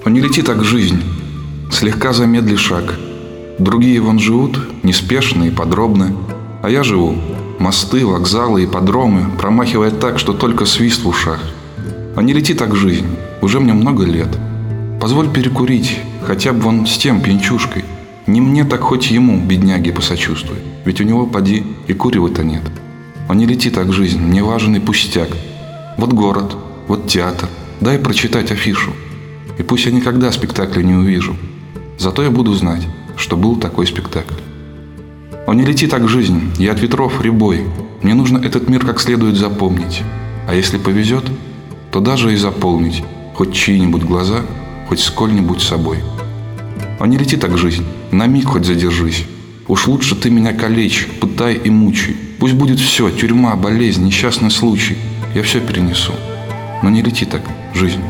Но не лети так жизнь, слегка замедли шаг. Другие вон живут неспешно и подробно, а я живу мосты, вокзалы, ипподромы, промахивая так, что только свист в ушах. А не лети так жизнь, уже мне много лет. Позволь перекурить, хотя бы вон с тем пьянчушкой. Не мне, так хоть ему, бедняге, посочувствуй, ведь у него, поди, и курева-то нет. А не лети так жизнь, мне важен и пустяк. Вот город, вот театр, дай прочитать афишу. И пусть я никогда спектакля не увижу, зато я буду знать, что был такой спектакль. О, не лети так жизнь, я от ветров рябой. Мне нужно этот мир как следует запомнить. А если повезет, то даже и заполнить хоть чьи-нибудь глаза, хоть сколь-нибудь собой. О, не лети так жизнь, на миг хоть задержись. Уж лучше ты меня калечь, пытай и мучай. Пусть будет все, тюрьма, болезнь, несчастный случай. Я все перенесу. Но не лети так жизнь.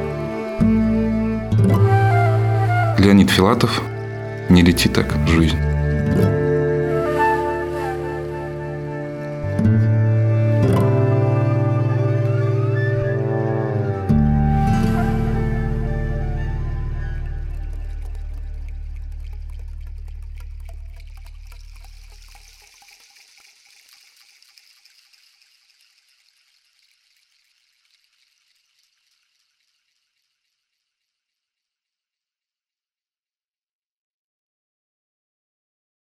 Леонид Филатов. Не лети так жизнь.